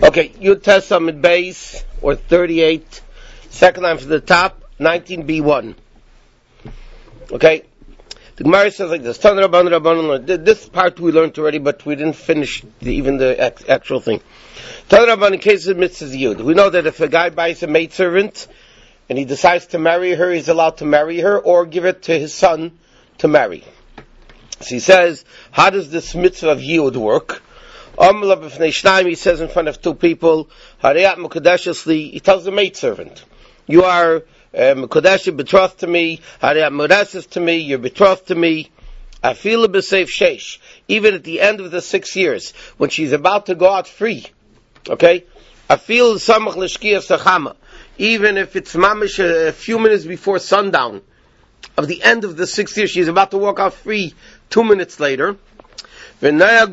Okay, you test Summit base, or 38, second line from the top, 19b1. Okay? The Gemara says like this, this part we learned already, but we didn't finish even the actual thing. In case of mitzvahs yud, we know that if a guy buys a maidservant, and he decides to marry her, he's allowed to marry her, or give it to his son to marry. So he says, how does this mitzvah of yud work? He says in front of two people, he tells the maidservant, you are Mekodesh, betrothed to me, to me, you're betrothed to me. I feel a b'seif sheish, even at the end of the 6 years, when she's about to go out free. Okay? I feel samach l'shkia sachama, even if it's mamish a few minutes before sundown of the end of the 6 years, she's about to walk out free 2 minutes later. He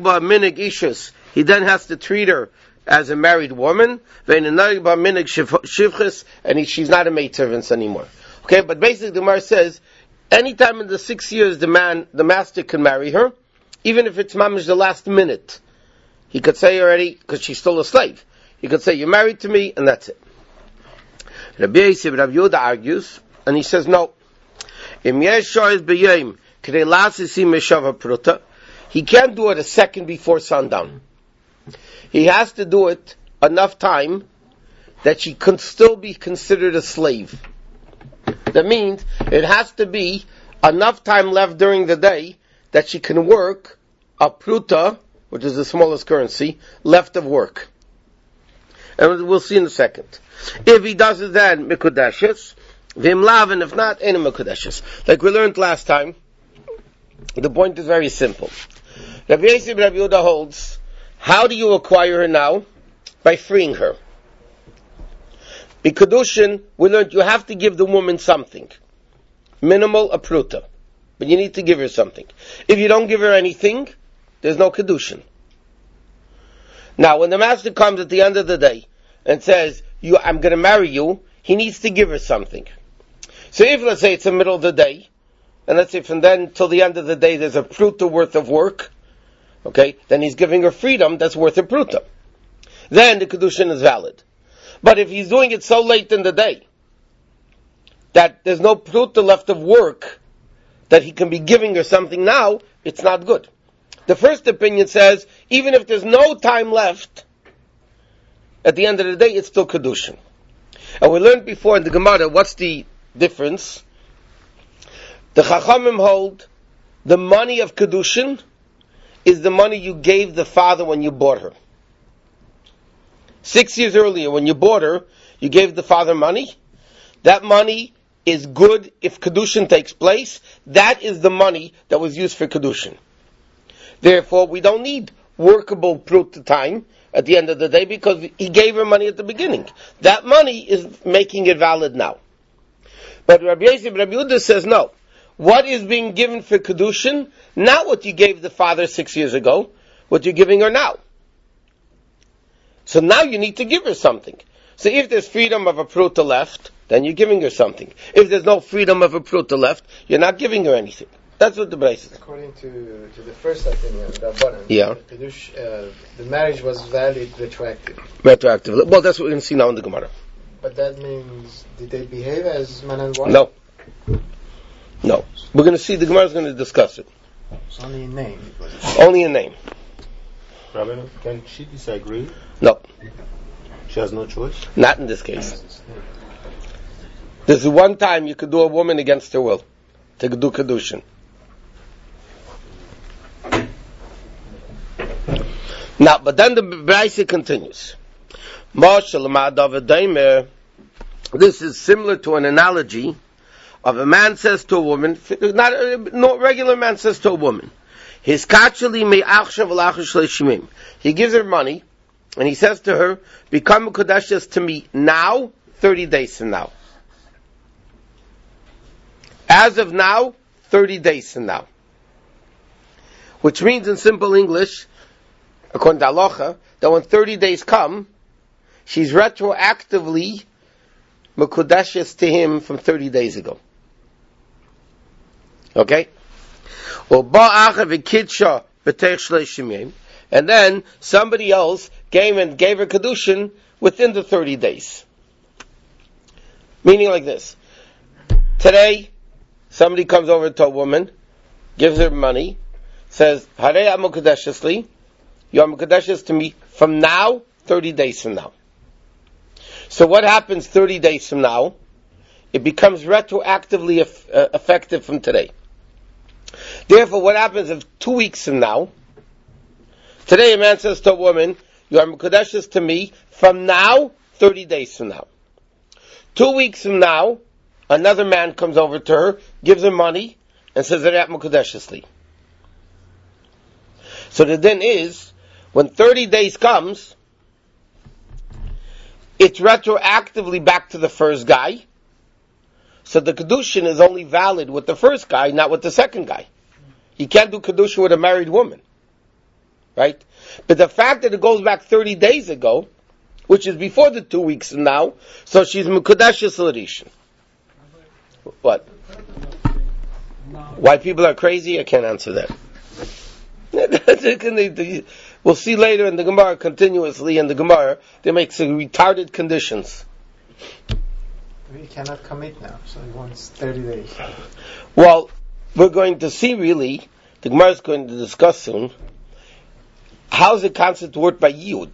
then has to treat her as a married woman, and she's not a maidservant anymore. Okay, but basically the Gemara says, anytime in the 6 years the master can marry her, even if it's mamish the last minute. He could say already, because she's still a slave, he could say, you're married to me, and that's it. Rabbi Yehuda argues, and he says, no. He can't do it a second before sundown. He has to do it enough time that she can still be considered a slave. That means it has to be enough time left during the day that she can work a pruta, which is the smallest currency, left of work. And we'll see in a second. If he does it then, Mikudeshes, Vimlav, and if not, any Mikudeshes. Like we learned last time, the point is very simple. Rabbi Yehuda holds, how do you acquire her now? By freeing her. In Kedushin, we learned you have to give the woman something. Minimal, a pruta. But you need to give her something. If you don't give her anything, there's no Kedushin. Now, when the master comes at the end of the day and says, I'm going to marry you, he needs to give her something. So if, let's say, it's the middle of the day, and let's say from then till the end of the day there's a pruta worth of work, okay, then he's giving her freedom that's worth a pruta. Then the Kedushin is valid. But if he's doing it so late in the day that there's no pruta left of work that he can be giving her something now, it's not good. The first opinion says, even if there's no time left, at the end of the day, it's still Kedushin. And we learned before in the Gemara, what's the difference? The Chachamim hold, the money of Kedushin is the money you gave the father when you bought her. 6 years earlier, when you bought her, you gave the father money. That money is good if Kedushin takes place. That is the money that was used for Kedushin. Therefore, we don't need workable pruta time at the end of the day because he gave her money at the beginning. That money is making it valid now. But Rabbi Yehuda says no. What is being given for Kedushin? Not what you gave the father 6 years ago, what you're giving her now. So now you need to give her something. So if there's freedom of a pruta left, then you're giving her something. If there's no freedom of a pruta left, you're not giving her anything. That's what the Braisa says. According to the first opinion, the marriage was valid retroactively. Well, that's what we're going to see now in the Gemara. But that means, did they behave as man and wife? No. We're going to see, the Gemara is going to discuss it. It's only in name. Only in name. Rabbi, can she disagree? No. She has no choice? Not in this case. There's one time you could do a woman against her will. To do Kedushin. Now, but then the Braisa continues. This is similar to an analogy of a man says to a woman, no regular man says to a woman, he gives her money, and he says to her, become Kodeshes to me now, 30 days from now. As of now, 30 days from now. Which means in simple English, according to Halacha, that when 30 days come, she's retroactively Mekudeshes to him from 30 days ago. Okay? And then somebody else came and gave her Kedushin within the 30 days. Meaning like this. Today, somebody comes over to a woman, gives her money, says, Harei Amukadeshes li, you are Mukadeshes to me from now, 30 days from now. So what happens 30 days from now? It becomes retroactively effective from today. Therefore, what happens if 2 weeks from now, today a man says to a woman, you are Mukadeshes to me from now, 30 days from now. 2 weeks from now, another man comes over to her, gives her money, and says, Harei Mukadeshes li. So the din is, when 30 days comes, it's retroactively back to the first guy. So the Kedushin is only valid with the first guy, not with the second guy. You can't do Kedushin with a married woman. Right? But the fact that it goes back 30 days ago, which is before the 2 weeks from now, so she's Mukadeshes l'Rishon. What? Why people are crazy? I can't answer that. We'll see later in the Gemara, continuously in the Gemara, they make some retarded conditions. We cannot commit now, so he wants 30 days. Well, we're going to see really, the Gemara is going to discuss soon, how is the concept worked by Yud?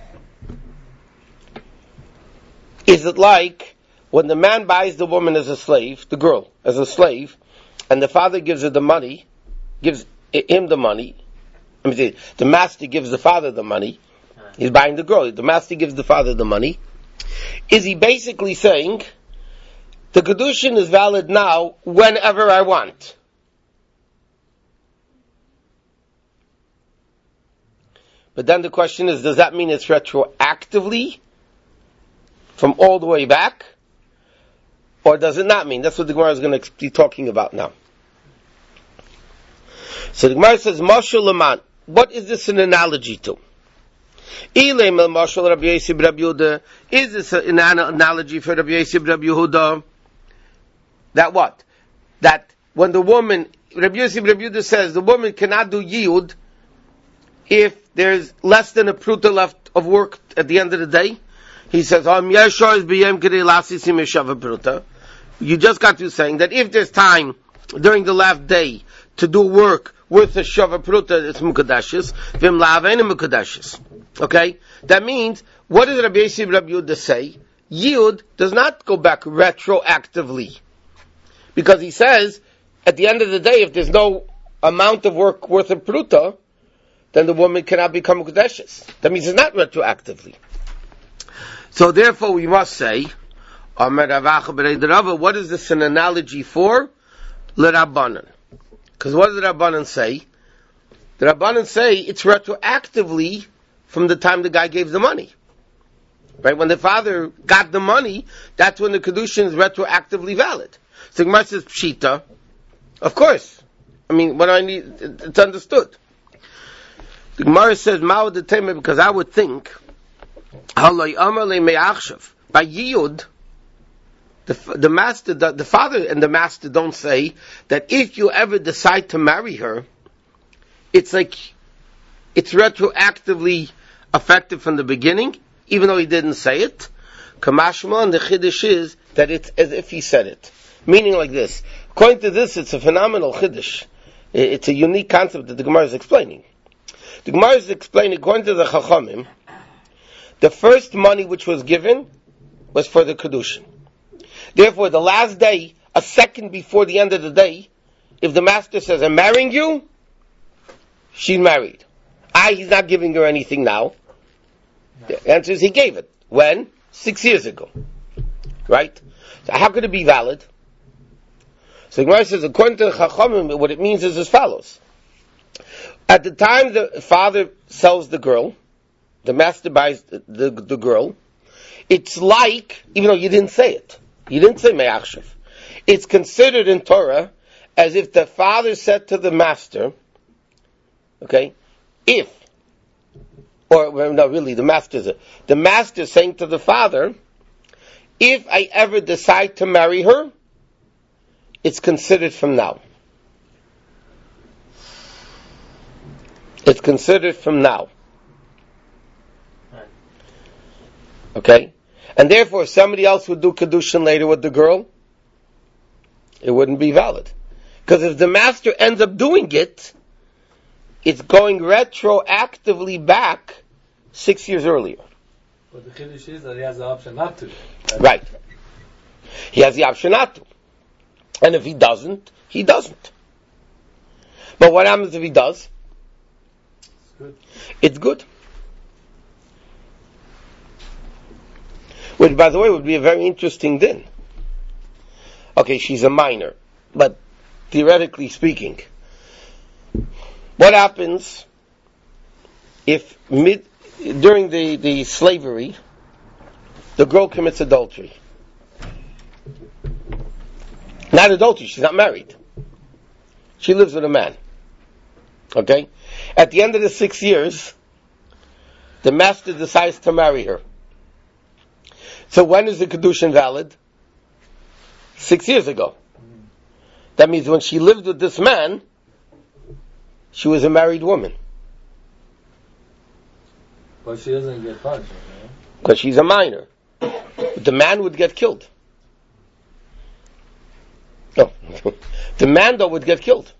Is it like when the man buys the woman as a slave, the girl as a slave, and the father gives her the money, gives him the money, the master gives the father the money, he's buying the girl, the master gives the father the money, is he basically saying, the Kedushin is valid now whenever I want? But then the question is, does that mean it's retroactively from all the way back? Or does it not mean? That's what the Gemara is going to be talking about now. So the Gemara says, Mashal Laman. What is this an analogy to? Is this an analogy for Rabbi Yosef Rabbi Yehuda? That what? That when the woman, Rabbi Yosef Rabbi Yehuda says, the woman cannot do Yiyud if there's less than a pruta left of work at the end of the day. He says, you just got to saying that if there's time during the last day to do work with a shava pruta, it's mukadashes. Vim la'avein mukadashes. Okay? That means, what does Rabbi Yosef Rabbi Yehuda say? Yud does not go back retroactively. Because he says, at the end of the day, if there's no amount of work worth of pruta, then the woman cannot become mukadashes. That means it's not retroactively. So therefore we must say, what is this an analogy for? L'Rabbanan. Because what does the Rabbanan say? The Rabbanan say it's retroactively from the time the guy gave the money. Right? When the father got the money, that's when the Kedushin is retroactively valid. So Gemara says, Pshita. Of course. I mean, what do I need? It's understood. The Gemara says, Ma'od Tema, because I would think, by Yiyud, the master, the father and the master don't say that if you ever decide to marry her, it's like, it's retroactively effective from the beginning, even though he didn't say it. Kamashma, and the Chiddush is that it's as if he said it. Meaning like this. According to this, it's a phenomenal Chiddush. It's a unique concept that the Gemara is explaining. The Gemara is explaining, according to the Chachamim, the first money which was given was for the Kedushin. Therefore, the last day, a second before the end of the day, if the master says, I'm marrying you, she's married. He's not giving her anything now. No. The answer is he gave it. When? 6 years ago. Right? So how could it be valid? So the Gemara says, according to the Chachamim, what it means is as follows. At the time the father sells the girl, the master buys the girl, it's like, even though you didn't say it, you didn't say Me'achshav, it's considered in Torah as if the father said to the master, okay, the master saying to the father, if I ever decide to marry her, it's considered from now. It's considered from now. Okay? And therefore, if somebody else would do Kedushin later with the girl, it wouldn't be valid. Because if the master ends up doing it, it's going retroactively back 6 years earlier. But the Kiddush is that he has the option not to. Right. He has the option not to. And if he doesn't, he doesn't. But what happens if he does? It's good. It's good. Which, by the way, would be a very interesting din. Okay, she's a minor, but theoretically speaking, what happens if during the slavery, the girl commits adultery? Not adultery, she's not married. She lives with a man. Okay? At the end of the 6 years, the master decides to marry her. So when is the Kedushin valid? 6 years ago. That means when she lived with this man, she was a married woman. But she doesn't get punished, right? Because she's a minor. But the man would get killed. No. The man, though, would get killed.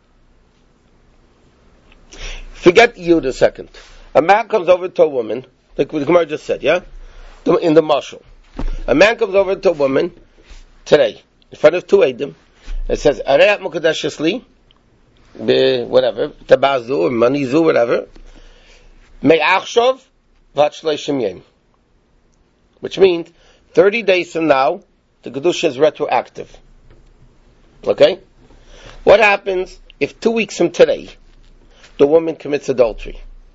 Forget Yud a second. A man comes over to a woman, like the Gemara just said, yeah? In the marshal. A man comes over to a woman today, in front of two Eidim, and says, Areat Mukadeshis li, whatever, Tabazu, or Manizu, whatever, Me'achshov, Vat Shleishim Yem. Which means, 30 days from now, the Kedusha is retroactive. Okay? What happens if 2 weeks from today, the woman commits adultery?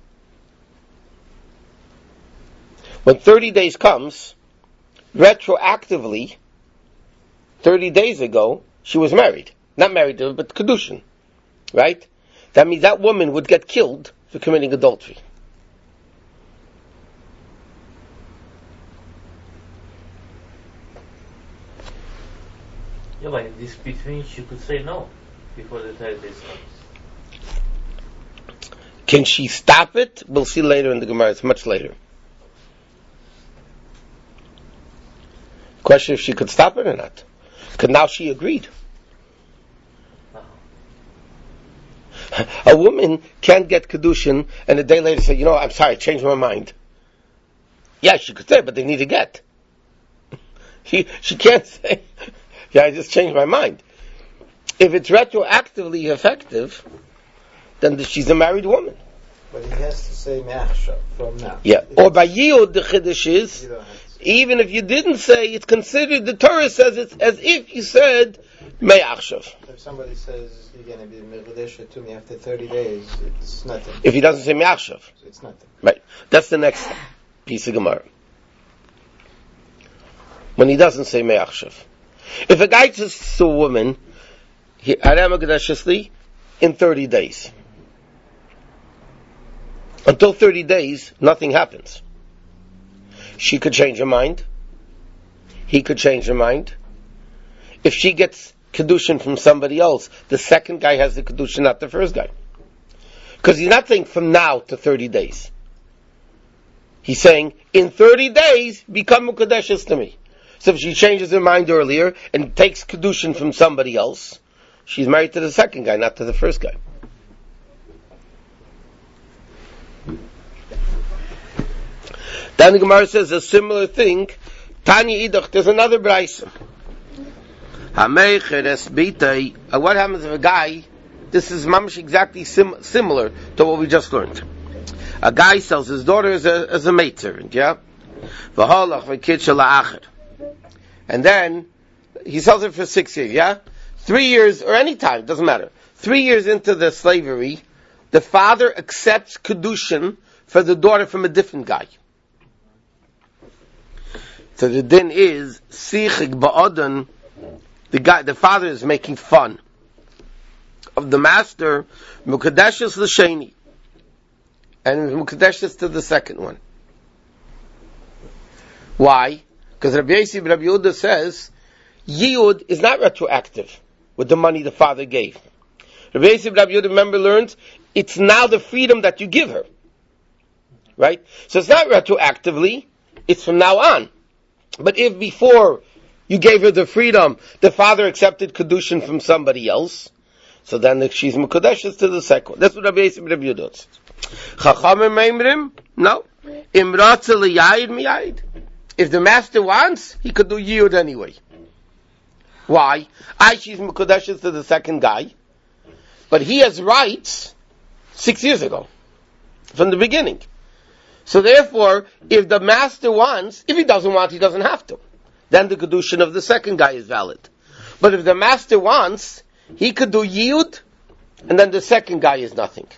When 30 days comes, retroactively, 30 days ago, she was married. Not married, but Kedushin. Right? That means that woman would get killed for committing adultery. Yeah, but in this between, she could say no before the 30 days comes. Can she stop it? We'll see later in the Gemara. It's much later. Question if she could stop it or not. Because now she agreed. A woman can't get Kedushin and a day later say, I'm sorry, I changed my mind. Yeah, she could say, but they need to get. She can't say, yeah, I just changed my mind. If it's retroactively effective, then she's a married woman. But he has to say Me'achshav from now. Yeah. Or by Yiyud, the Chiddush is, even if you didn't say, it's considered, the Torah says it's as if you said Me'achshav. If somebody says you're going to be Me'achshav to me after 30 days, it's nothing. If he doesn't say Me'achshav. It's nothing. Right. That's the next piece of Gemara. When he doesn't say Me'achshav. If a guy says to a woman, in 30 days. Until 30 days, nothing happens. She could change her mind. He could change her mind. If she gets Kedushin from somebody else, the second guy has the Kedushin, not the first guy. Because he's not saying from now to 30 days. He's saying, in 30 days, become Mukadeshis to me. So if she changes her mind earlier and takes Kedushin from somebody else, she's married to the second guy, not to the first guy. Then the Gemara says a similar thing. Tanya Idach, there's another Braisa. What happens if a guy, this is mamash exactly similar to what we just learned. A guy sells his daughter as a maidservant, yeah? And then, he sells her for 6 years, yeah? 3 years, or any time, doesn't matter. 3 years into the slavery, the father accepts Kedushin for the daughter from a different guy. So the din is, Sichik Ba'adan, the father is making fun of the master, Mukadeshis L'Sheni, and Mukadeshis to the second one. Why? Because Rabbi Yossi Rabbi Yehuda says, Yiyud is not retroactive with the money the father gave. Rabbi Yossi Rabbi Yehuda, remember, learns, it's now the freedom that you give her. Right? So it's not retroactively, it's from now on. But if before you gave her the freedom, the father accepted kedushin from somebody else, so then she's mekudeshes to the second one. That's what Rabbi Yosef Rabbi Yehuda says. Chachamim meimrim, no. Imratze liyayid miyayid. If the master wants, he could do yiyud anyway. Why? She's mekudeshes to the second guy, but he has rights 6 years ago, from the beginning. So therefore, if the master wants, if he doesn't want, he doesn't have to. Then the kedushin of the second guy is valid. But if the master wants, he could do yiyud, and then the second guy is nothing.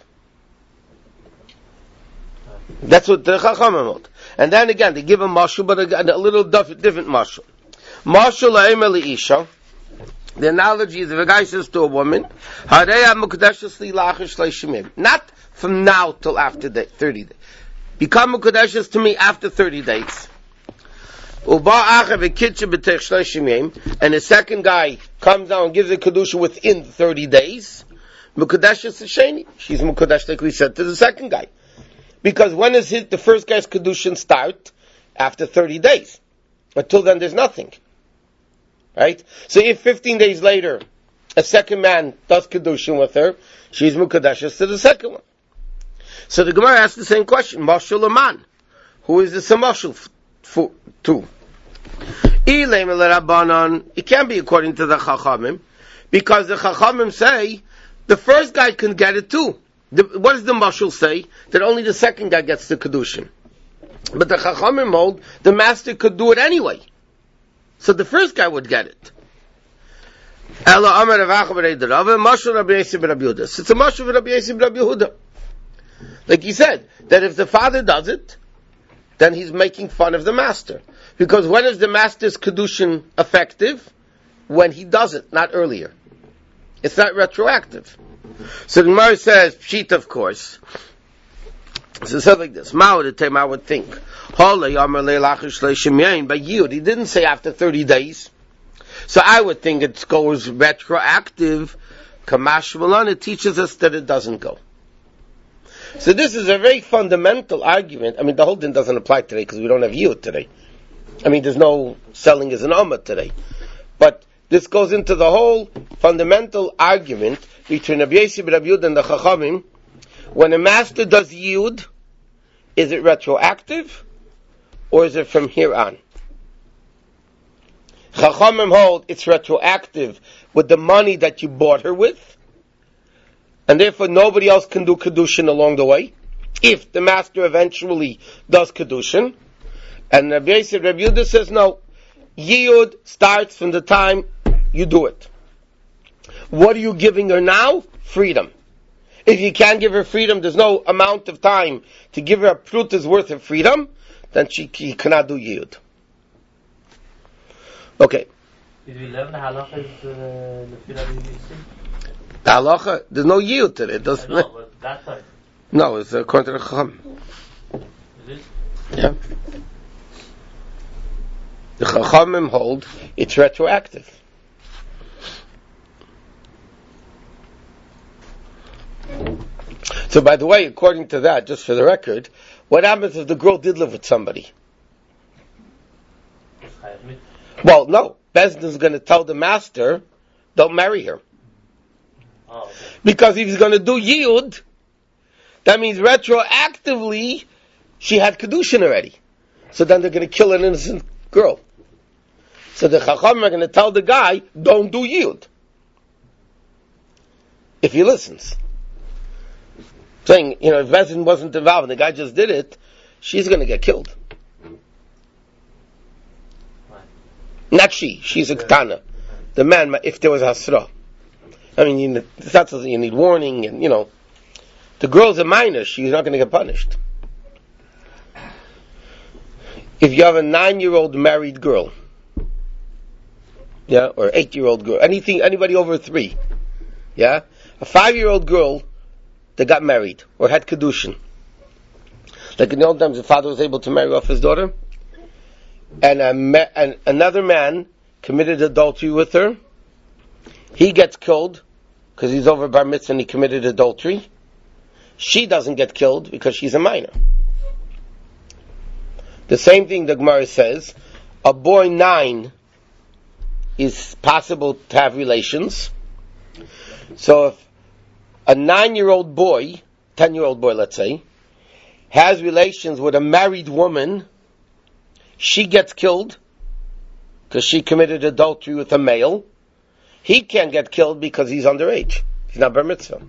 That's what the Chachamim hold. And then again, they give a mashal, but again, a little different mashal. Mashal la'emer li'isha. The analogy is if a guy says to a woman, Hareya mukdeshus li lachish leishimim. Not from now till after 30 days. Become mukdeshus to me after 30 days. And the second guy comes down and gives a kedusha within 30 days. Mukdeshus sheni. She's mukdesh, like we said, to the second guy. Because when is the first guy's kedushin start? After 30 days. Until then, there's nothing. Right? So if 15 days later, a second man does kedushin with her, she's mukadeshes to the second one. So the Gemara asks the same question. Mashal Aman. Who is this a mashal to? It can't be according to the Chachamim, because the Chachamim say, the first guy can get it too. What does the mashal say? That only the second guy gets the kedushin. But the Chachamim hold, the master could do it anyway. So the first guy would get it. It's a mashal of Rabbi Yosef Rabbi Yehuda. Like he said, that if the father does it, then he's making fun of the master. Because when is the master's kedushin effective? When he does it, not earlier. It's not retroactive. So the Gemara says, Pshita, of course. So it says like this. I would think. By Yud, he didn't say after 30 days. So I would think it goes retroactive. Kamash Malan, it teaches us that it doesn't go. So this is a very fundamental argument. I mean, the whole thing doesn't apply today because we don't have Yud today. I mean, there's no selling as an Ummah today. But this goes into the whole fundamental argument between Rabbi Yosef Rabbi Yehuda and the Chachamim. When a master does Yud, is it retroactive? Or is it from here on? Chachamim hold it's retroactive with the money that you bought her with. And therefore nobody else can do Kedushin along the way. If the master eventually does Kedushin. And Rabbi Yosef Rabbi Yehuda says no. Yiyud starts from the time you do it. What are you giving her now? Freedom. If you can't give her freedom, there's no amount of time to give her a pruta's worth of freedom, then she cannot do Yiyud. Okay. Did we learn the halacha is the The halacha, there's no Yiyud to it, doesn't it? But that time. No, it's according to the Chacham. Is it? Yeah. The Chachamim hold it's retroactive. So by the way, according to that, just for the record, what happens if the girl did live with somebody? Well, no. Bezdin's going to tell the master, don't marry her. Oh, okay. Because if he's going to do Yiyud, that means retroactively, she had Kedushin already. So then they're going to kill an innocent girl. So the Chacham are going to tell the guy, don't do Yiyud. If he listens. Saying, if Bezdin wasn't involved and the guy just did it, she's going to get killed. Not she. She's a Ketana. The man, if there was Hasra. I mean, that's something you need warning, and the girl's a minor. She's not going to get punished. If you have a 9-year-old married girl, or 8-year-old girl, anybody over 3, a 5-year-old girl that got married or had kedushin, like in the old times, the father was able to marry off his daughter. And another man committed adultery with her. He gets killed because he's over bar mitzvah and he committed adultery. She doesn't get killed because she's a minor. The same thing the Gemara says, a boy 9 is possible to have relations. So if a 9-year-old boy, 10-year-old boy let's say, has relations with a married woman, she gets killed because she committed adultery with a male. He can't get killed because he's underage. He's not bar mitzvah.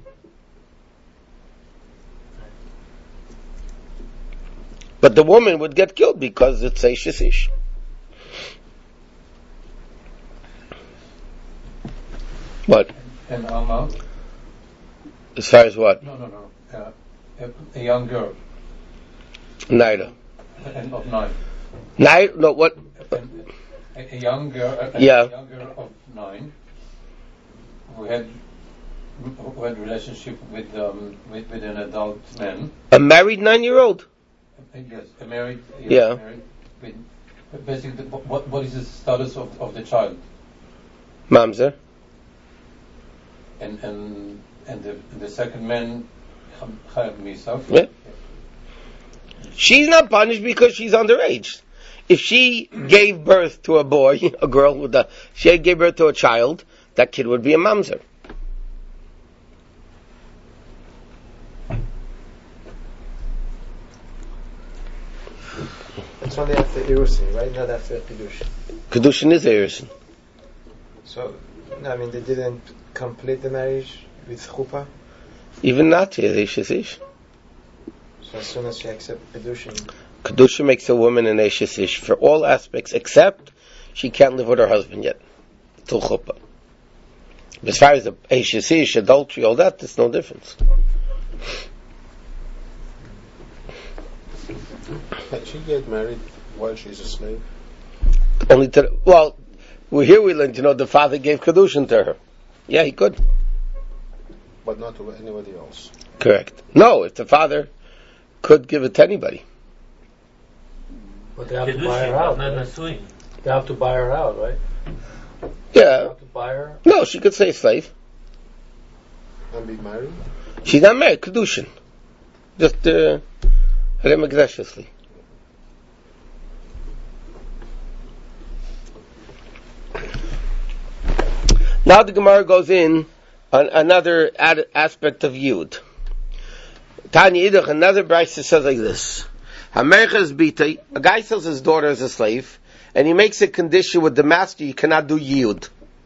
But the woman would get killed because it's Eishes Ish. What? And Alma? As far as what? No. A young girl. Neither. And of 9. Neither? No, what? A young girl. A young girl of 9 who had relationship with an adult man. A married 9-year-old? Yes, a married. Yeah. Married with, basically, what is the status of the child? Mamzer. And the second man, Chayav Misaf. Yeah. She's not punished because she's underage. If she gave birth to a boy, a girl she gave birth to a child, that kid would be a mamzer. It's only after Irusin, right? Not after Kedushin. Kedushin is Erusin. So, I mean, they didn't complete the marriage with chuppah? Even not here, Eishes Ish. So as soon as she accepts Kedushin... Kedusha makes a woman an Eishes Ish for all aspects, except she can't live with her husband yet. Till chuppah. As far as the Eishes Ish, adultery, all that, there's no difference. Can she get married while she's a slave? We learn to know the father gave Kedushin to her. Yeah, he could. But not to anybody else. Correct. No, if the father could give it to anybody. But they have to buy her out. Right? They have to buy her out, right? Yeah. They have to buy her? No, she could stay a slave. And be married? She's not married, Kedushin. Just, Harem Agdashiously. Now the Gemara goes in on another aspect of Yud. Tanya Idach, another Brisa says like this. Hamerchas Bita, a guy sells his daughter as a slave, and he makes a condition with the master, you cannot do Yud.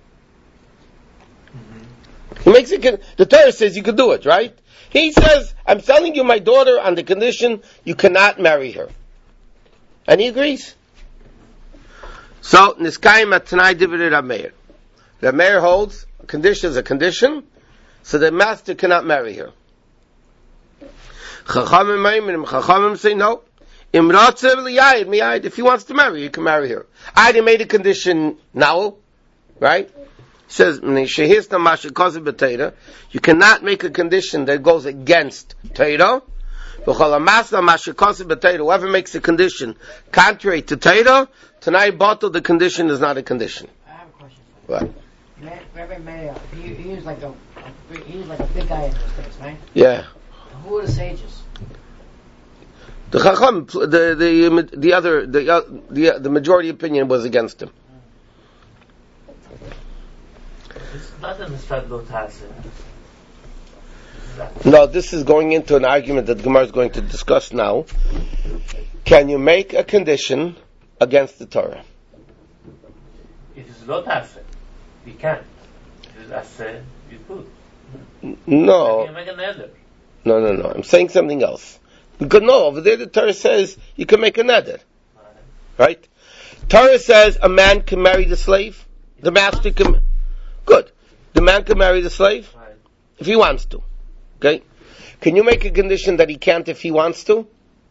He makes the Torah says you could do it, right? He says, I'm selling you my daughter on the condition you cannot marry her. And he agrees. So, Niskayim Atanai divided Ameir. The mayor holds a condition is a condition, so the master cannot marry her. Chachamim say no. If he wants to marry, he can marry her. I made a condition now, right? It says you cannot make a condition that goes against Torah. Whoever makes a condition contrary to Torah, tonight bottle the condition is not a condition. I have a question for What? you. Rabbi Meir, he was like a big guy in those days, right? Yeah. Who were the sages? The Chacham, the majority opinion was against him. This is not a Mishpat Lo Taseh. No, this is going into an argument that Gemara is going to discuss now. Can you make a condition against the Torah? It is Lo Taseh. You can't. It is Aseh, you could. No. You make a neder. No. I'm saying something else. Because no, over there the Torah says you can make a neder. Right? Torah says a man can marry the slave. The master can... Good. The man can marry the slave if he wants to. Okay? Can you make a condition that he can't if he wants to?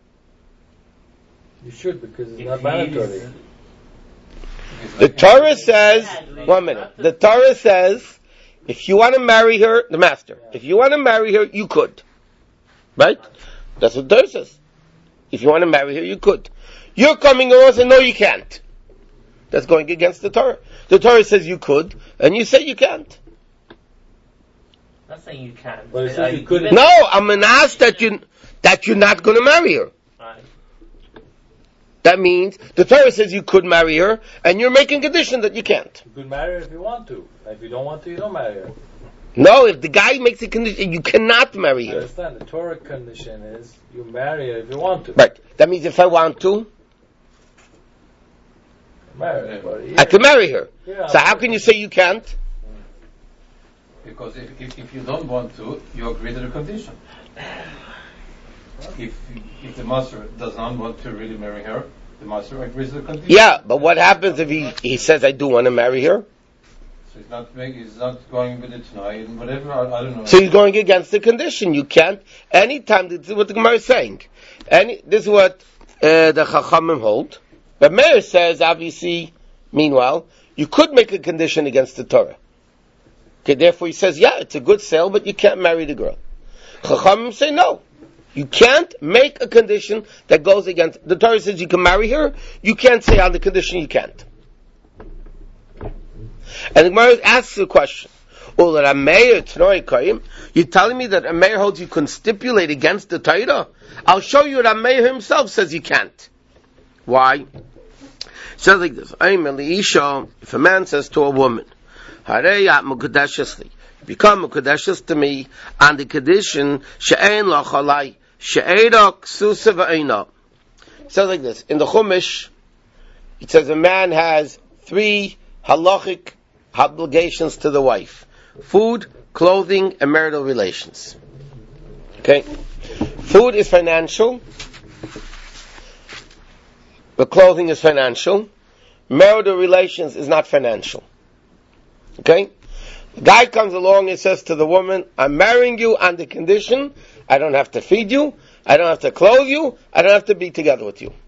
You should, because it's not mandatory. The Torah says... 1 minute. The Torah says if you want to marry her, the master, if you want to marry her, you could. Right? That's what the Torah says. If you want to marry her, you could. You're coming along and saying, no, you can't. That's going against the Torah. The Torah says you could, and you say you can't. I'm not saying you can't. But it says you couldn't. No, I'm going to ask that you're not going to marry her. Right. That means the Torah says you could marry her, and you're making a condition that you can't. You could marry her if you want to. If you don't want to, you don't marry her. No, if the guy makes a condition, you cannot marry her. I understand. The Torah condition is you marry her if you want to. Right. That means if I want to, marry her. I can marry her. Yeah, so how can you say you can't? Because if you don't want to, you agree to the condition. If the master does not want to really marry her, the master agrees to the condition. Yeah, but what happens if he says, I do want to marry her? So he's not going with it tonight, and whatever, I don't know. So he's going against the condition. You can't. Anytime, this is what the Gemara is saying. This is what the Chachamim hold. But Meir says, obviously, meanwhile, you could make a condition against the Torah. Okay, therefore he says, yeah, it's a good sale, but you can't marry the girl. Chachamim say, no. You can't make a condition that goes against... The Torah says you can marry her. You can't say on the condition you can't. And the Gemara asks the question, you're telling me that a mayor holds you can stipulate against the Torah? I'll show you that Meir himself says you can't. Why? So like this. If a man says to a woman, become Mukadeshus to me on the condition she'ein lachalai she'era ksusa v'eina. It says like this. In the Chumash, it says a man has 3 halachic obligations to the wife: food, clothing, and marital relations. Okay? Food is financial. The clothing is financial. Marital relations is not financial. Okay? The guy comes along and says to the woman, I'm marrying you on the condition I don't have to feed you, I don't have to clothe you, I don't have to be together with you.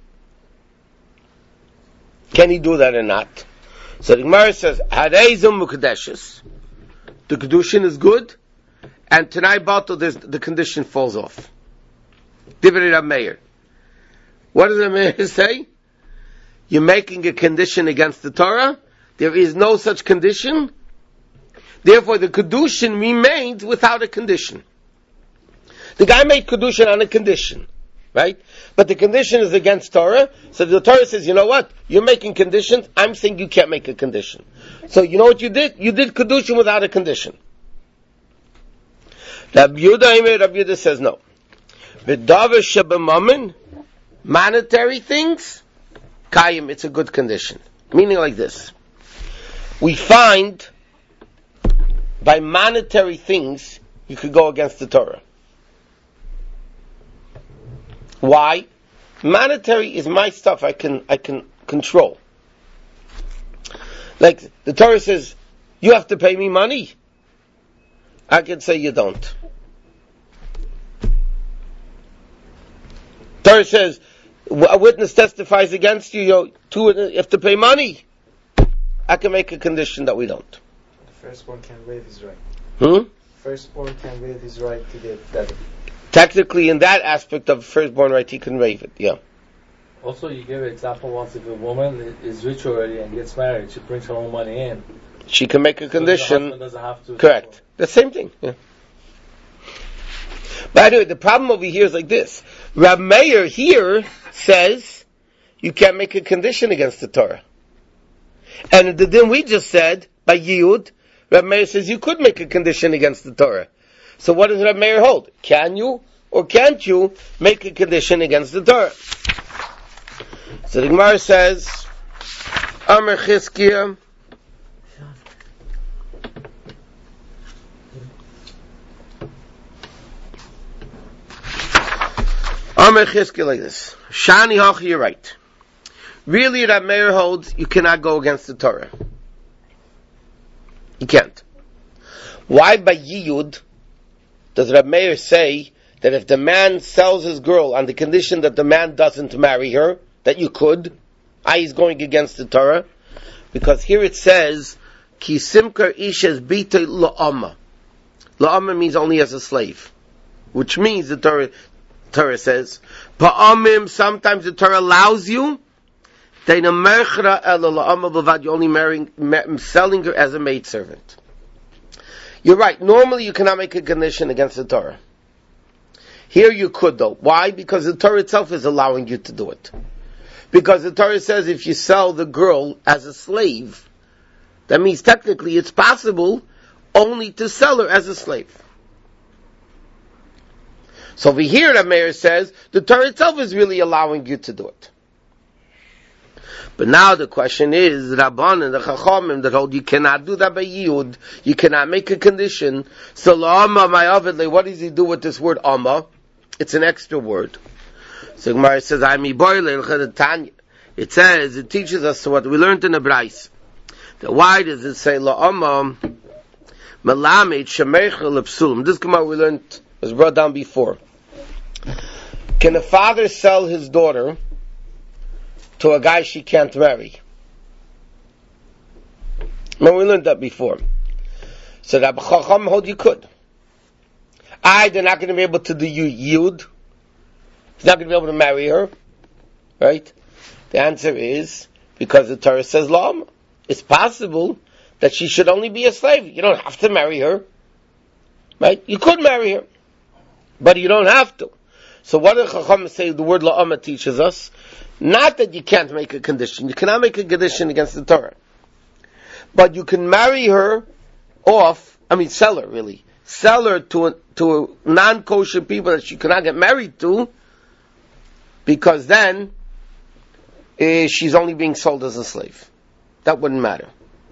Can he do that or not? So the Gemara says, Hareizum Mukadeshus. The Kedushin is good, and tonight the condition falls off. Divrei Rab Meir. What does the Meir say? You're making a condition against the Torah. There is no such condition. Therefore, the Kedushin remains without a condition. The guy made Kedushin on a condition, right? But the condition is against Torah. So the Torah says, you know what? You're making conditions. I'm saying you can't make a condition. So you know what you did? You did Kedushin without a condition. Rabbi Yehuda says no. V'davar shebamamin, monetary things, Kayim, it's a good condition. Meaning like this. We find by monetary things you could go against the Torah. Why? Monetary is my stuff I can control. Like the Torah says, you have to pay me money. I can say you don't. Torah says, a witness testifies against you, you have to pay money. I can make a condition that we don't. The firstborn can waive his right. Firstborn can waive his right to get that. Technically, in that aspect of firstborn right, he can waive it, yeah. Also, you give an example once if a woman is rich already and gets married, she brings her own money in. She can make a condition. The husband doesn't have to. Correct. The same thing, yeah. But anyway, the problem over here is like this. Rab Meir here says you can't make a condition against the Torah. And the din we just said, by Yiyud, Rab Meir says you could make a condition against the Torah. So what does Rab Meir hold? Can you or can't you make a condition against the Torah? So the Gemara says, Amar Chizkiah, Amar Chizkiah like this. Shani Hach, you're right. Really, Rab Meir holds you cannot go against the Torah. You can't. Why by Yiyud does Rab Meir say that if the man sells his girl on the condition that the man doesn't marry her, that you could? He's going against the Torah. Because here it says, Ki simkar ishes bita la'ama. La'ama means only as a slave. Which means the Torah says, Pa'amim, sometimes the Torah allows you, you're only selling her as a maidservant. You're right, normally you cannot make a condition against the Torah. Here you could though. Why? Because the Torah itself is allowing you to do it. Because the Torah says if you sell the girl as a slave, that means technically it's possible only to sell her as a slave. So over here the Meir says the Torah itself is really allowing you to do it. But now the question is, Rabban and the Chachamim that hold you cannot do that by Yiyud, you cannot make a condition. So la'ama ma'avid, what does he do with this word amma? It's an extra word. So Gemara says, it says, it teaches us what we learned in the Brais. That why does it say la'ama melamed shemecha lepsulim? This Gemara we learned was brought down before. Can a father sell his daughter to a guy she can't marry? No, we learned that before. So Rabbi Chacham hold you could. They're not going to be able to do Yud. He's not going to be able to marry her. Right? The answer is, because the Torah says, Lam, it's possible that she should only be a slave. You don't have to marry her. Right? You could marry her. But you don't have to. So what did Chacham say the word La'ama teaches us? Not that you can't make a condition. You cannot make a condition against the Torah. But you can marry her off, sell her really. Sell her to a non-kosher people that she cannot get married to, because then she's only being sold as a slave. That wouldn't matter.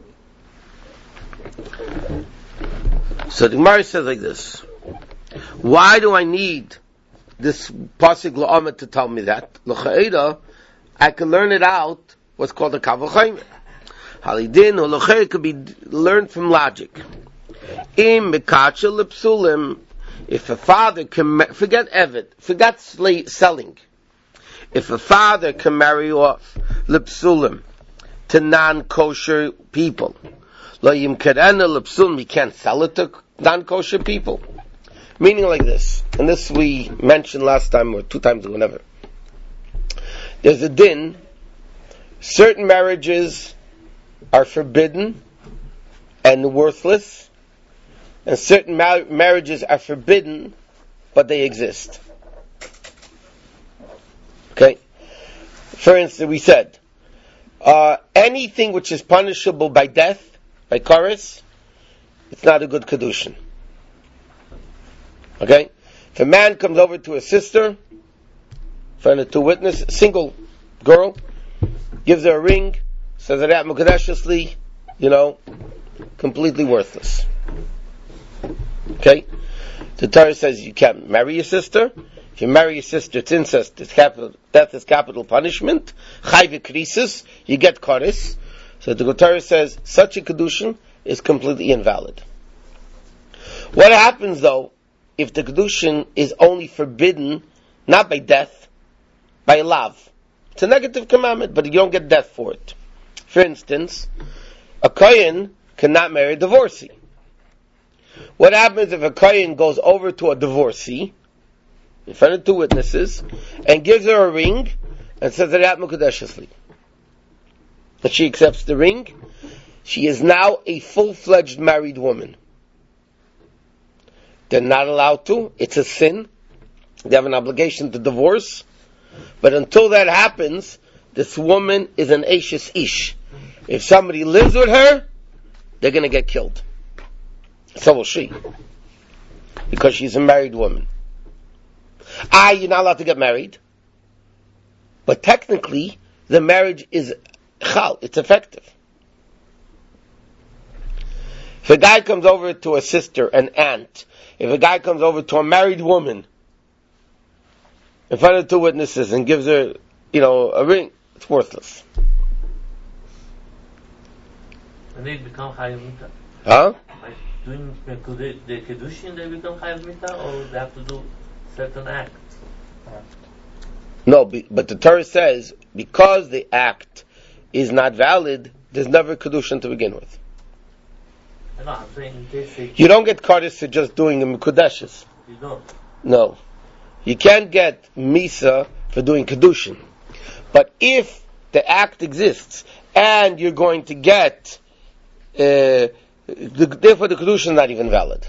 So the Gemara says like this. Why do I need this pasuk la'ama to tell me that? L'cha'eda, I can learn it out, what's called a kavachayim. Halidin or l'cha'eda could be learned from logic. Im mekacha lepsulim, if a father can, forget evet, forget selling. If a father can marry off lepsulim to non-kosher people, lo yimkerena lepsulim, he can't sell it to non-kosher people. Meaning like this, and this we mentioned last time or 2 times or whatever. There's a din, certain marriages are forbidden and worthless, and certain marriages are forbidden, but they exist. Okay? For instance, we said, anything which is punishable by death, by chorus, it's not a good kedushin. Okay? If a man comes over to a sister, in front of 2 witnesses, single girl, gives her a ring, says that mukadeshesly, completely worthless. Okay? The Torah says you can't marry your sister. If you marry your sister, it's incest, death is capital punishment. Chayve krisis, you get koris. So the Torah says such a kedushin is completely invalid. What happens though, if the kedushin is only forbidden, not by death, by lav? It's a negative commandment, but you don't get death for it. For instance, a kohen cannot marry a divorcee. What happens if a kohen goes over to a divorcee, in front of 2 witnesses, and gives her a ring, and says that mukadeshesli? And she accepts the ring, she is now a full-fledged married woman. They're not allowed to. It's a sin. They have an obligation to divorce. But until that happens, this woman is an Eishes Ish. If somebody lives with her, they're going to get killed. So will she. Because she's a married woman. You're not allowed to get married. But technically, the marriage is chal. It's effective. If a guy comes over to a sister, an aunt, if a guy comes over to a married woman in front of 2 witnesses and gives her, a ring, it's worthless. And they become chayav mita. Huh? By doing the kedushin, they become chayav mita, or they have to do certain acts. No, but the Torah says because the act is not valid, there's never kedushin to begin with. No, I'm saying you don't get kaddish for just doing the mekudeshes. You don't. No, you can't get misa for doing kedushin. But if the act exists and you're going to get, therefore the kedushin is not even valid.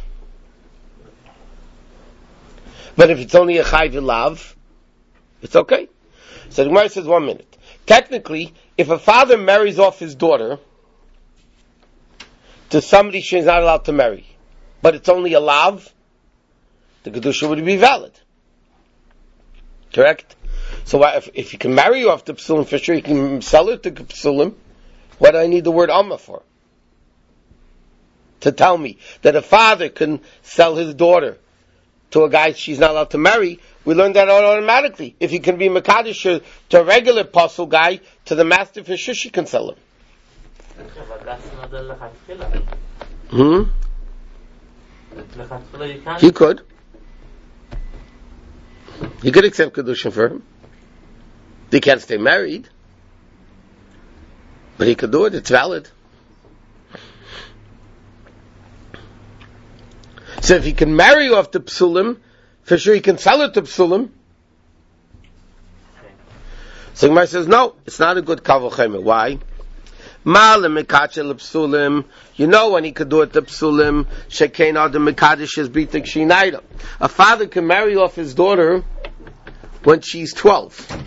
But if it's only a chayv lav, it's okay. So the Gemara says 1 minute. technically, if a father marries off his daughter to somebody she's not allowed to marry, but it's only a lav, the kedusha would be valid. Correct? So if you can marry off the psulim, for sure you can sell her to psulim. What do I need the word amma for? To tell me that a father can sell his daughter to a guy she's not allowed to marry. We learned that automatically. If he can be Mekadosh to a regular puzzle guy, to the master, for sure she can sell him. But that's not the lechatchila. He could. He could accept kedushin for him. They can't stay married, but he could do it. It's valid. So if he can marry off the psulim, for sure he can sell it to psulim. So Gemara says, no, it's not a good kavod chaymer. Why? You know when he could do it to psulim, shekein adam mekadosh is bitik shinayda. A father can marry off his daughter when she's 12.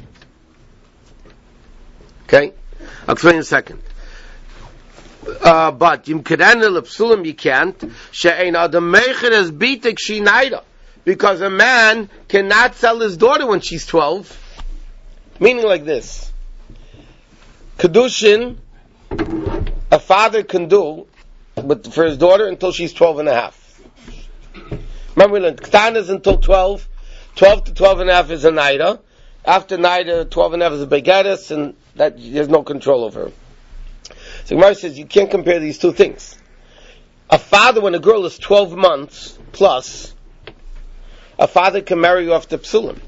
Okay? I'll explain in a second. But yimkedana lepsulim you can't. She'ein adam meicher is bitik shinayda, because a man cannot sell his daughter when she's 12. Meaning like this: kedushin, a father can do, but for his daughter until she's 12 and a half. Remember, we learned K'tan is until 12. 12 to 12 and a half is a naida. After naida, 12 and a half is a begetis, and that there's no control over her. So Gemara says you can't compare these two things. A father, when a girl is 12 months plus, a father can marry off the psulim.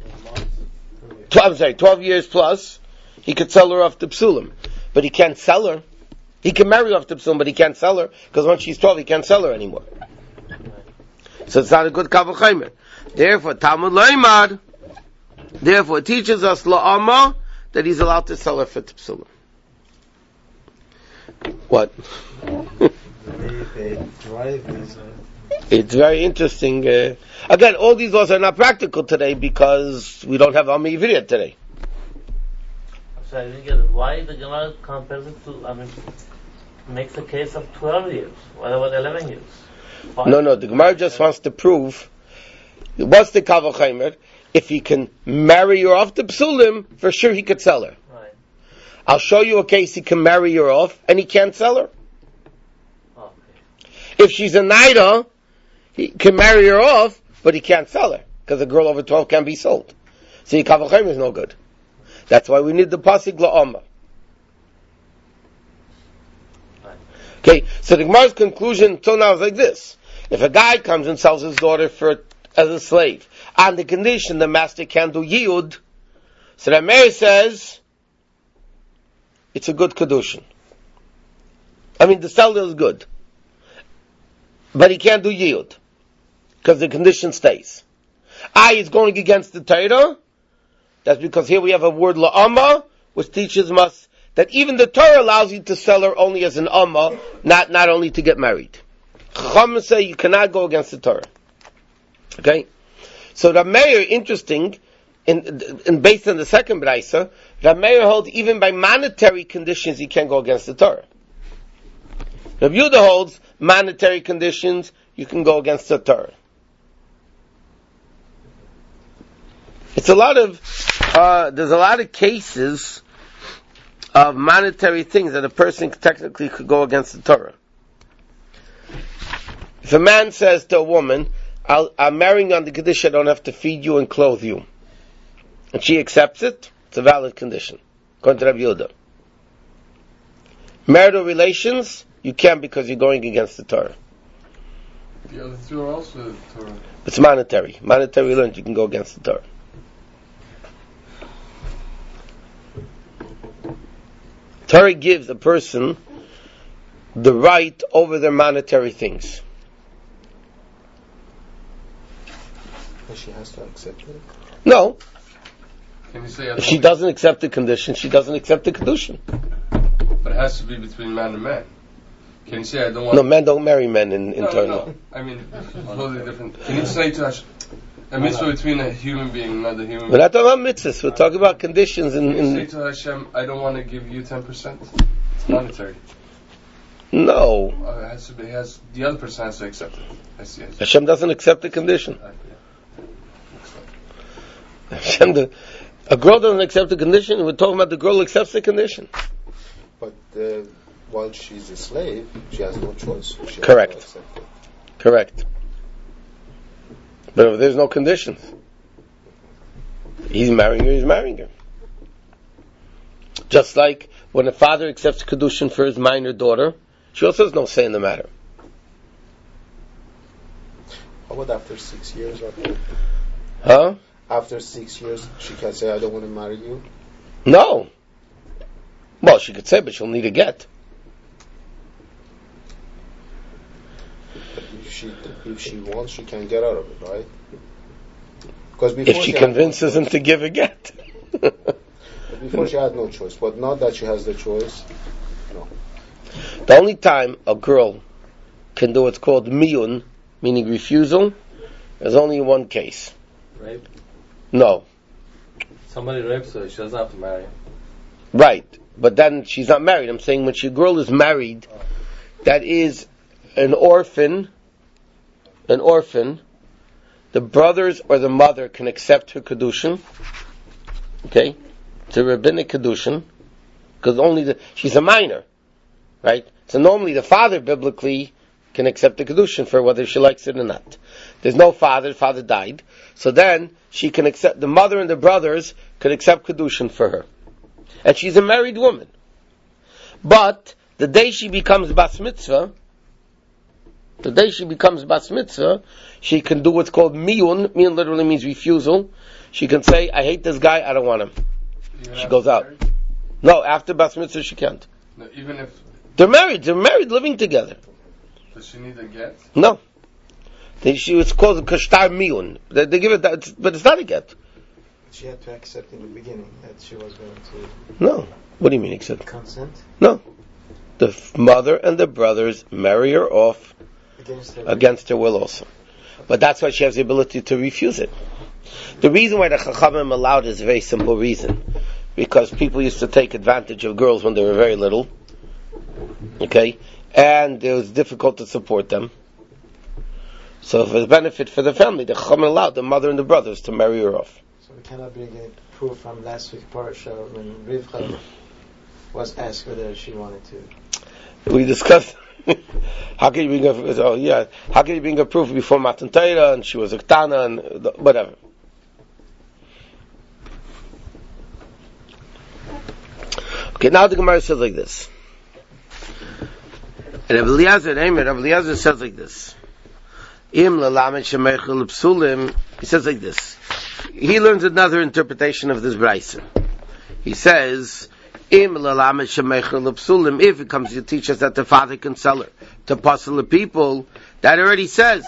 12 years plus, he could sell her off the psulim. But he can't sell her. He can marry off the psulim, but he can't sell her, because once she's 12, he can't sell her anymore. So it's not a good kavod chaymer. Therefore, Talmud Loimar, therefore it teaches us la'ama that he's allowed to sell her for the psulim. What? It's very interesting. Again, all these laws are not practical today because we don't have Amma Ivriya today. So I didn't get it. Why the Gemara compares it to, makes a case of 12 years. What about 11 years? No, the Gemara just wants to prove, what's the kavod chaymer? If he can marry her off the psulim, for sure he could sell her. Right. I'll show you a case he can marry her off, and he can't sell her. Okay. If she's a naida, he can marry her off, but he can't sell her, because a girl over 12 can't be sold. So your kavod chaymer is no good. That's why we need the pasuk la'ama. Okay, so the Gemara's conclusion until now is like this: if a guy comes and sells his daughter as a slave, on the condition the master can do yiyud, so the Meir says it's a good kedushin. The seller is good, but he can't do yiyud because the condition stays. Is going against the Torah. That's because here we have a word la'ama, which teaches us that even the Torah allows you to sell her only as an amma, not only to get married. Chacham say you cannot go against the Torah. Okay? So Rav Meir, interesting, in based on the second Braisa, Rav Meir holds even by monetary conditions you can't go against the Torah. Rav Yehuda holds monetary conditions you can go against the Torah. It's there's a lot of cases of monetary things that a person technically could go against the Torah. If a man says to a woman, I'm marrying on the condition I don't have to feed you and clothe you, and she accepts it, it's a valid condition, according to Rabbi Yehuda. Marital relations, you can't because you're going against the Torah. The other two are also the Torah. It's monetary. Monetary relations, you can go against the Torah. Torah gives a person the right over their monetary things. But she has to accept it? No. Can you say if she doesn't accept the condition, she doesn't accept the kedushin. But it has to be between man and man. Can you say I don't want... No, men don't marry men in Torah. No. Totally different. Can you say to us, A mitzvah between a human being and another human being. We're not talking about mitzvahs. We're talking about conditions. When you say to Hashem, I don't want to give you 10%, it's monetary. No. It has to be, the other person has to accept it. I see. Hashem doesn't accept the condition. A girl doesn't accept the condition. We're talking about the girl accepts the condition. But while she's a slave, she has no choice. She Correct. has to accept it. Correct. But if there's no conditions, he's marrying her. Just like when a father accepts kedushin for his minor daughter, she also has no say in the matter. How about after 6 years? Huh? After 6 years, she can say, I don't want to marry you? No. Well, she could say, but she'll need a get. But if she wants, she can get out of it, right? Because If she convinces him to give a get. Before she had no choice, but now that she has the choice, no. The only time a girl can do what's called miyun, meaning refusal, is only in one case. Rape? No. Somebody rapes her, she doesn't have to marry him. Right. But then she's not married. I'm saying when a girl is married, that is an orphan, the brothers or the mother can accept her kedushin. Okay? It's a rabbinic kedushin. Because she's a minor. Right? So normally the father biblically can accept the kedushin for whether she likes it or not. There's no father, the father died. So then she can accept, the mother and the brothers could accept kedushin for her. And she's a married woman. But the day she becomes bas mitzvah, she can do what's called miyun. Miyun literally means refusal. She can say, I hate this guy, I don't want him. She goes out. No, after bas mitzvah she can't. No, even if they're married, living together. Does she need a get? No. It's called kashtar miyun. They give it that, but it's not a get. She had to accept in the beginning that she was going to... No. What do you mean accept? Consent? No. The mother and the brothers marry her off against her will also. But that's why she has the ability to refuse it. The reason why the Chachamim allowed is a very simple reason. Because people used to take advantage of girls when they were very little. Okay? And it was difficult to support them. So for the benefit for the family, the Chachamim allowed the mother and the brothers to marry her off. So we cannot bring a proof from last week's parasha when Rivka was asked whether she wanted to. We discussed how can you bring a proof before Matan Torah and she was a Ktana and whatever. Okay, now the Gemara says like this. And Rabbi Eliezer says like this. He says like this. He learns another interpretation of this brayso. He says, if it comes to teach us that the father can sell her to puzzle the people, that already says,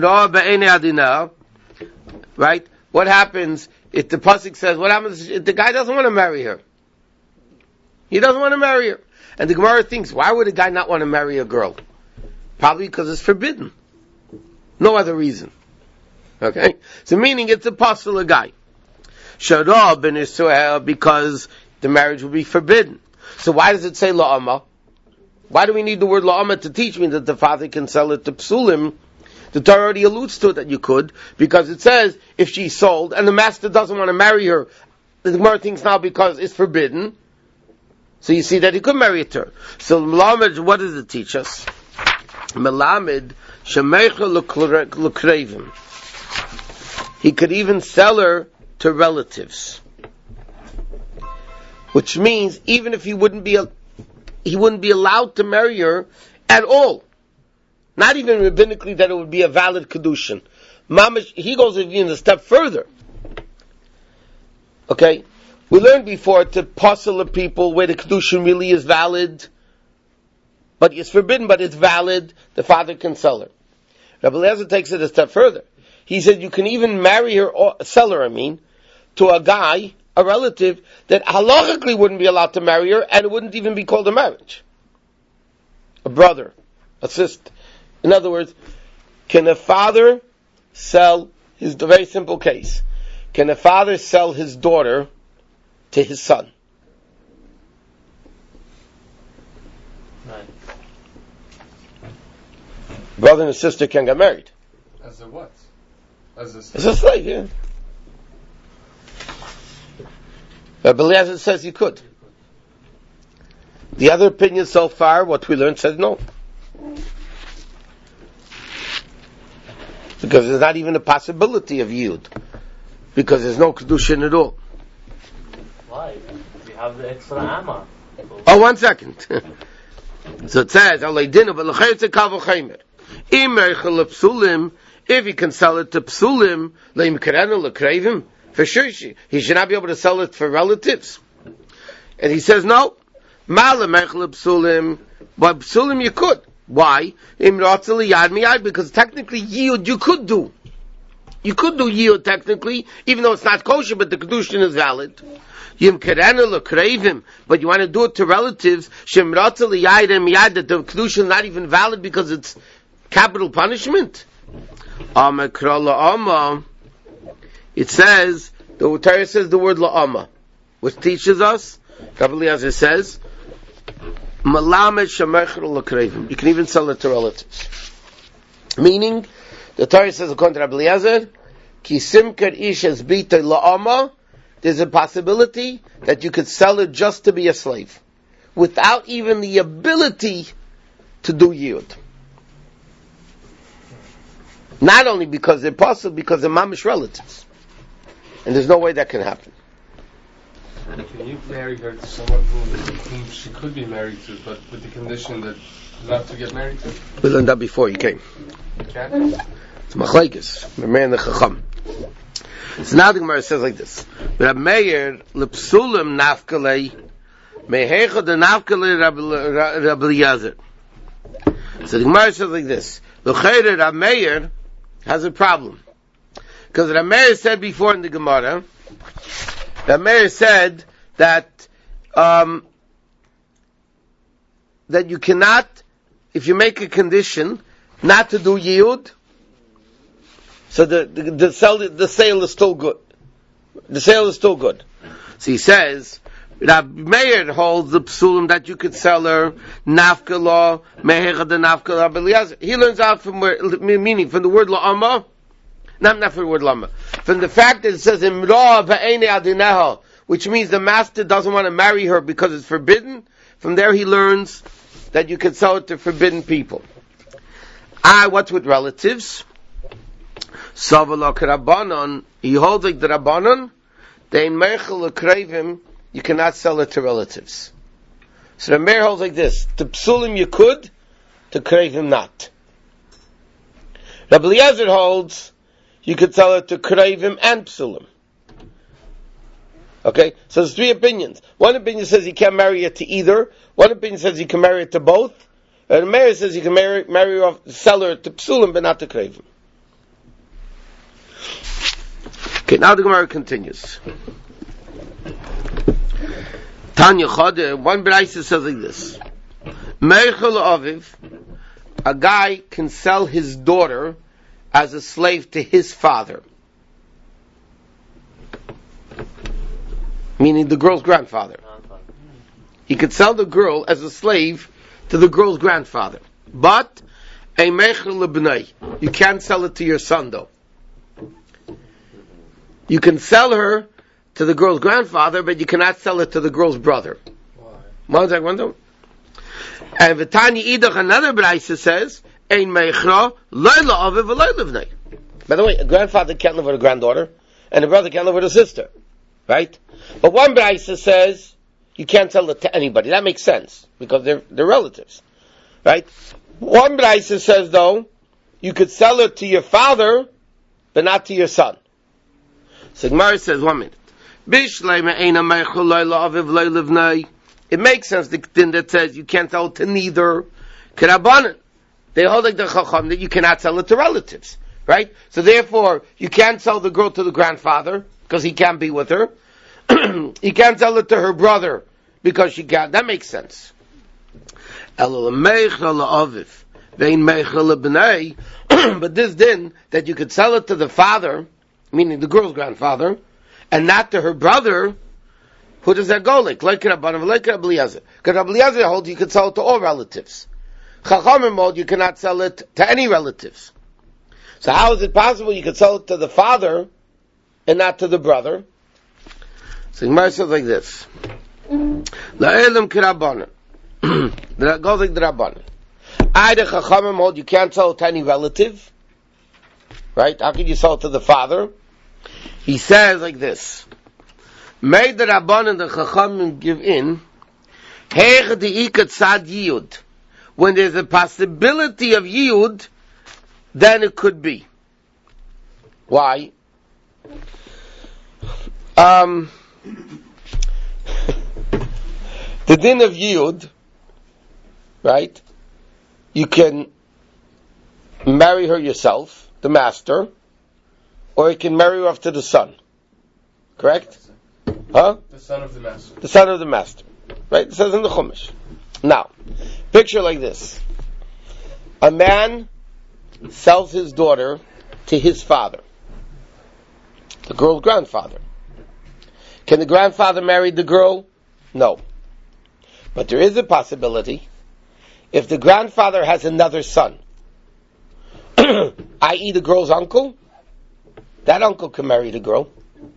right? What happens if the pasuk says, what happens if the guy doesn't want to marry her? He doesn't want to marry her. And the Gemara thinks, why would a guy not want to marry a girl? Probably because it's forbidden. No other reason. Okay? So meaning it's a puzzle a guy. Shadah ben Israel, because the marriage will be forbidden. So why does it say la'ama? Why do we need the word la'ama to teach me that the father can sell it to psulim? The Torah already alludes to it that you could, because it says if she's sold and the master doesn't want to marry her, the Gemara thinks now because it's forbidden. So you see that he could marry her. So Melamed, what does it teach us? Melamed shemecha l'krevim. He could even sell her to relatives. Which means even if he wouldn't be allowed to marry her at all. Not even rabbinically that it would be a valid kedushin. Mamash, he goes even a step further. Okay? We learned before to puzzle the people where the kedushin really is valid, but it's forbidden, but it's valid, the father can sell her. Rabbi Eliezer takes it a step further. He said you can even marry her, or sell her, to a guy, a relative, that halachically wouldn't be allowed to marry her, and it wouldn't even be called a marriage. A brother, a sister. In other words, can a father sell is the very simple case. Can a father sell his daughter to his son? Right. Brother and sister can get married. As a what? As a slave, yeah. But Eliezer says you could. The other opinion so far, what we learned, says no. Because there's not even a possibility of yiyud. Because there's no kedushin at all. Why? We have the extra amma. Oh, 1 second. So it says, if he can sell it to psulim, for sure he should not be able to sell it for relatives. And he says, no. But psulim you could. Why? Because technically yiyud you could do. You could do yiyud technically, even though it's not kosher, but the kedushin is valid. But you want to do it to relatives, that the kedushin is not even valid because it's capital punishment. It says, the Torah says the word la'ama, which teaches us, Rabbi Eliezer says, you can even sell it to relatives. Meaning, the Torah says according to Rabbi Eliezer, there's a possibility that you could sell it just to be a slave, without even the ability to do yiyud. Not only because they're possible, because they're mamish relatives. And there's no way that can happen. Can you marry her to someone whom she could be married to, but with the condition that not to get married to? We learned that before you came. You can? It's machlekes. Meir and the chacham. So now the Gemara says like this: Rab Meir lepsulim nafkalei mehecha de nafkalei Rab Eliezer. So the Gemara says like this: L'chayre Rab Meir has a problem because Rab Meir said before in the Gemara. Rab Meir said that that you cannot, if you make a condition not to do yiyud, so the sale is still good. The sale is still good. So he says, Rab Meir holds the psulim that you could sell her nafkala mehecha de nafkala Rab Eliezer. He learns out from where, meaning from the word la'ama. Not from the word lama. From the fact that it says imra ba'ene adineha, which means the master doesn't want to marry her because it's forbidden. From there he learns that you can sell it to forbidden people. What's with relatives? Savalak Rabbanon, he holds like the Rabbanon, dein meichel krevim, you cannot sell it to relatives. So the Meir holds like this: to psulim you could, to krevim not. Rabbi Eliezer holds you could sell it to krevim and psulim. Okay, so there's three opinions. One opinion says you can't marry it to either. One opinion says you can marry it to both. And the Meir says you can marry off, sell her to psulim, but not to krevim. Okay, now the Gemara continues. Tanya Chode, one Braisa says like this: Meichel Aviv, a guy can sell his daughter as a slave to his father, meaning the girl's grandfather. He could sell the girl as a slave to the girl's grandfather, but a meichel lebnei, you can't sell it to your son though. You can sell her to the girl's grandfather, but you cannot sell it to the girl's brother. Why? And V'tanya Idach, another Braisa says, Ein meichra loyla aviv v'loy livnei. By the way, a grandfather can't live with a granddaughter, and a brother can't live with a sister. Right? But one Braisa says, you can't sell it to anybody. That makes sense, because they're relatives. Right? One Braisa says, though, you could sell it to your father, but not to your son. So Gemara says, 1 minute. It makes sense, the thing that says you can't sell it to neither. They hold like the Chacham that you cannot sell it to relatives. Right? So therefore, you can't sell the girl to the grandfather, because he can't be with her. He can't sell it to her brother, because she can't. That makes sense. But this din, that you could sell it to the father, meaning the girl's grandfather, and not to her brother, who does that go like? Like Rabbanan, like Rabbi Eliezer. Because Rabbi Eliezer holds you could sell it to all relatives. Chachamim hold you cannot sell it to any relatives. So how is it possible you could sell it to the father and not to the brother? So Gemara says like this. La'elam k'Rabbanan. That goes like the Rabbanan. Either Chachamim hold you can't sell it to any relative. Right? How can you sell it to the father? He says like this. May the Rabbanan and the Chachamim give in. Heich de'ikat sad yiyud. When there's a possibility of yiyud, then it could be. Why? The din of yiyud, right? You can marry her yourself, the master, or you can marry her off to the son. Correct? Huh? The son of the master. The son of the master. Right? It says in the Chumash. Now, picture like this. A man sells his daughter to his father, the girl's grandfather. Can the grandfather marry the girl? No. But there is a possibility, if the grandfather has another son, i.e. the girl's uncle, that uncle can marry the girl.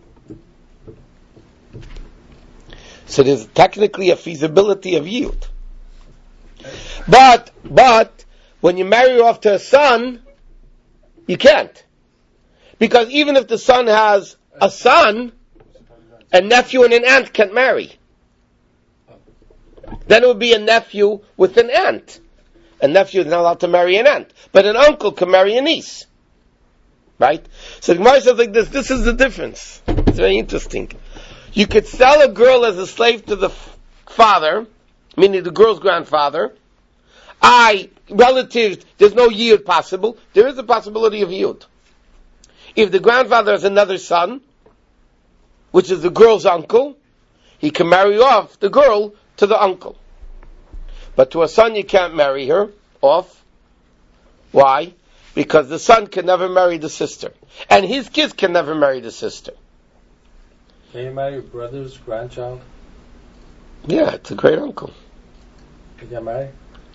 So there's technically a feasibility of yield. But when you marry off to a son, you can't. Because even if the son has a son, a nephew and an aunt can't marry. Then it would be a nephew with an aunt. A nephew is not allowed to marry an aunt. But an uncle can marry a niece. Right? So the Gemara says like this is the difference. It's very interesting. You could sell a girl as a slave to the father, meaning the girl's grandfather. Relatives, there's no yiyud possible. There is a possibility of yiyud. If the grandfather has another son, which is the girl's uncle, he can marry off the girl to the uncle. But to a son you can't marry her off. Why? Because the son can never marry the sister. And his kids can never marry the sister. Can you marry your brother's grandchild? Yeah, it's a great uncle. You can marry?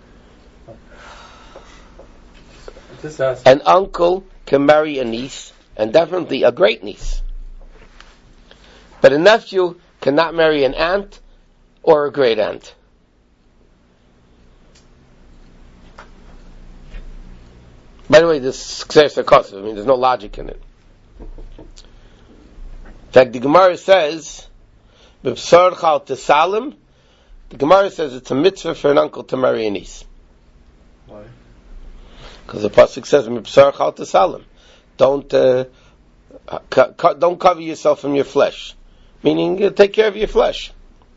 Just ask. An uncle can marry a niece, and definitely a great niece. But a nephew cannot marry an aunt or a great aunt. By the way, this is a cost. I mean, there's no logic in it. In fact, the Gemara says, "B'psar chal tesalim." The Gemara says it's a mitzvah for an uncle to marry a niece. Why? Because the pasuk says, "B'psar chal tesalim." Don't cover yourself from your flesh, meaning take care of your flesh.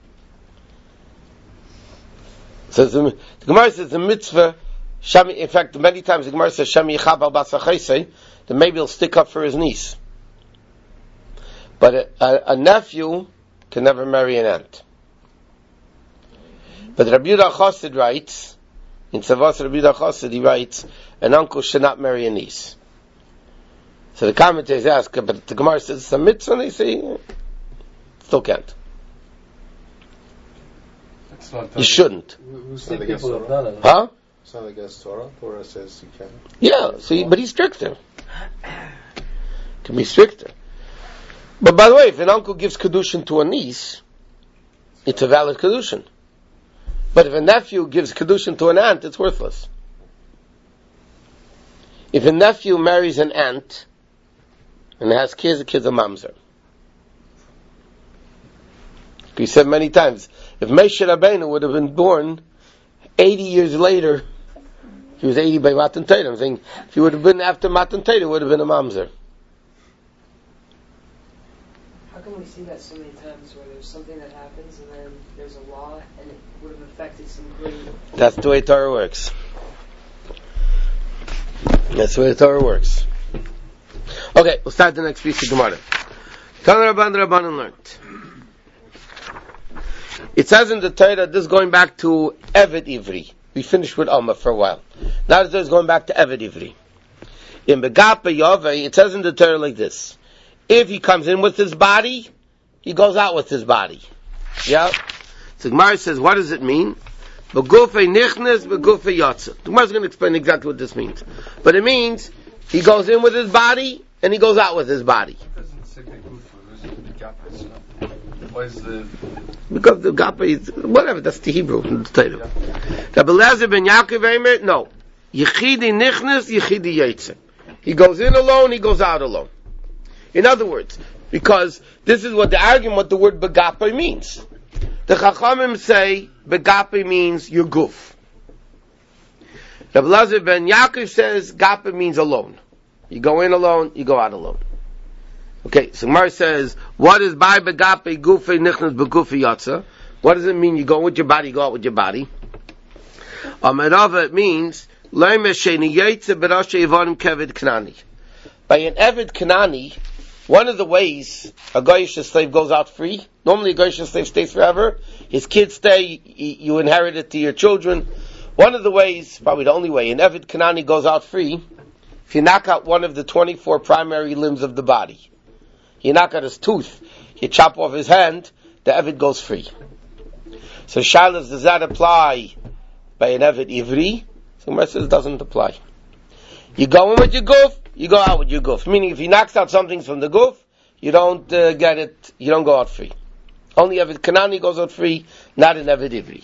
So the Gemara says the mitzvah. In fact, many times the Gemara says, "Shami yichab al basachayse," then maybe he'll stick up for his niece. But a nephew can never marry an aunt. But Rabbi Yehuda Chassid writes, in Tzavos Rabbi Yehuda Chassid, he writes, an uncle should not marry a niece. So the commentators ask, but the Gemara says it's a mitzvah, and they say, still can't. You shouldn't. We see people have done it. Huh? It's not against Torah. Torah says you can. Yeah, see, but he's stricter. Can be stricter. But by the way, if an uncle gives kedushin to a niece, it's a valid kedushin. But if a nephew gives kedushin to an aunt, it's worthless. If a nephew marries an aunt and has kids, the kid's a mamzer. We said many times, if Moshe Rabbeinu would have been born 80 years later, he was 80 by Matan Torah. I'm saying, if he would have been after Matan Torah, it would have been a mamzer. How can we see that so many times where there's something that happens and then there's a law and it would have affected some great... That's the way Torah works. That's the way the Torah works. Okay, we'll start the next piece of Gemara. Tana Rabban learned. It says in the Torah, this is going back to Evet Ivri. We finished with Amma for a while. Now it's going back to Eved Ivri. In Begapa Yovei, it says in the Torah like this. If he comes in with his body, he goes out with his body. Yeah? So Gemara says, what does it mean? Begufei nichnes, begufei yotze. The Gemara is going to explain exactly what this means. But it means, he goes in with his body, and he goes out with his body. Because the Gapa is, whatever, that's the Hebrew. Rabbi Eliezer ben Yaakov Eimer, no. Yechidi nichnes, yechidi yetze. He goes in alone, he goes out alone. In other words, because this is what the argument, what the word Begapa means. The Chachamim say, Begapa means your guf. Rabbi Eliezer ben Yaakov says, Gapa means alone. You go in alone, you go out alone. Okay, so Gemara says, what is by Begape Gufe Nichnas Begufe Yatza? What does it mean? You go with your body, you go out with your body. It means by an Eved Kanani, one of the ways a Goyish slave goes out free, normally a Goyish slave stays forever, his kids stay, you inherit it to your children. One of the ways, probably the only way, an Eved Kanani goes out free, if you knock out one of the 24 primary limbs of the body. You knock out his tooth, you chop off his hand, the Eved goes free. So Shilas, does that apply by an Eved Ivri? So Gemara says it doesn't apply. You go in with your guf, you go out with your guf. Meaning if he knocks out something from the guf, you don't get it, you don't go out free. Only Eved Kanani goes out free, not an Eved Ivri.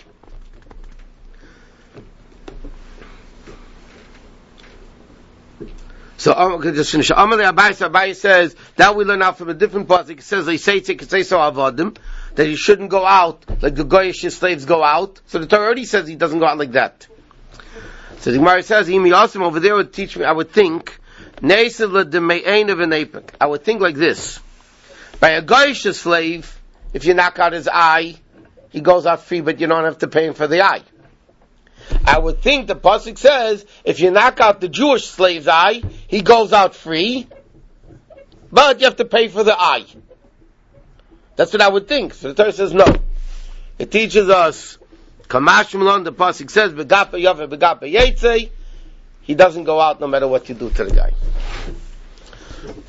So just finish. Amalei Abai says that we learn out from a different pasuk. It says they say so avodim that he shouldn't go out like the Goyish slaves go out. So the Torah already says he doesn't go out like that. So the Gemara says Imi Yasim over there would teach me. I would think I would think like this: by a Goyish slave, if you knock out his eye, he goes out free, but you don't have to pay him for the eye. I would think the pasuk says, if you knock out the Jewish slave's eye, he goes out free, but you have to pay for the eye. That's what I would think. So the Torah says no. It teaches us, Kamash Milon, the pasuk says, Begapa Yove, Begapa Yetze, he doesn't go out no matter what you do to the guy.